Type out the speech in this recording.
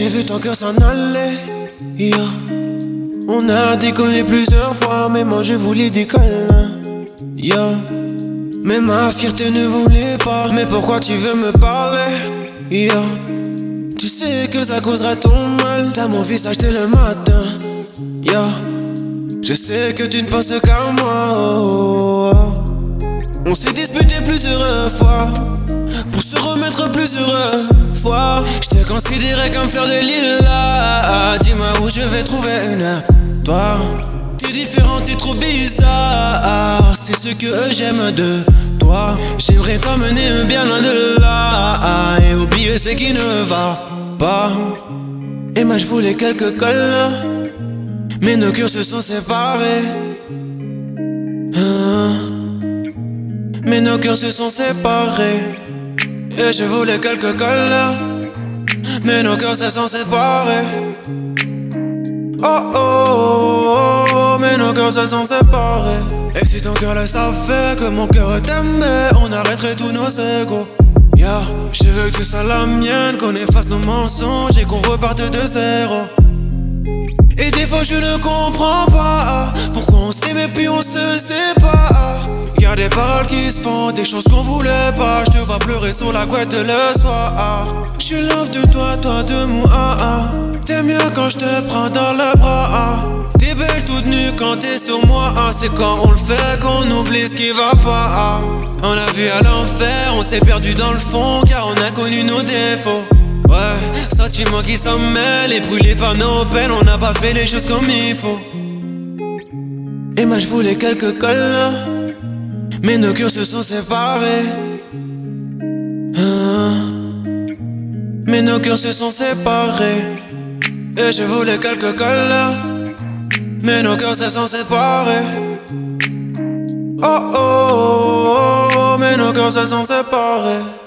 J'ai vu ton cœur s'en aller, yeah. On a déconné plusieurs fois, mais moi je voulais des câlins, yeah. Mais ma fierté ne voulait pas. Mais pourquoi tu veux me parler, yeah. Tu sais que ça causera ton mal. T'as mon visage dès le matin, yeah. Je sais que tu ne penses qu'à moi, oh, oh. On s'est disputé plusieurs fois pour se remettre plusieurs fois. Je te considérais comme fleur de l'île là. Dis-moi où je vais trouver une toi. T'es différent, t'es trop bizarre. C'est ce que j'aime de toi. J'aimerais t'emmener bien loin de là et oublier ce qui ne va pas. Et moi je voulais quelques câlins, mais nos cœurs se sont séparés. Mais nos cœurs se sont séparés. Et je voulais quelques câlins, mais nos cœurs se sont séparés. Oh oh oh, mais nos cœurs se sont séparés. Et si ton cœur le savait que mon cœur t'aimait, on arrêterait tous nos égos, yeah. Je veux que tu sois la mienne, qu'on efface nos mensonges et qu'on reparte de zéro. Et des fois je ne comprends pas pourquoi on s'aime et puis on se sépare. Y'a des paroles qui se font, des choses qu'on voulait pas. Je te vois pleurer sur la couette le soir. Je love de toi, toi de moi. T'es mieux quand je te prends dans le bras. T'es belle toute nue quand t'es sur moi. C'est quand on le fait qu'on oublie ce qui va pas. On l'a vu à l'enfer, on s'est perdu dans le fond car on a connu nos défauts. Ouais, sentiments qui s'en mêlent et brûlés par nos peines, on n'a pas fait les choses comme il faut. Et moi je voulais quelques câlins, mais nos cœurs se sont séparés. Mais nos cœurs se sont séparés. Et je voulais quelques câlins, mais nos cœurs se sont séparés. Oh oh oh, mais nos cœurs se sont séparés.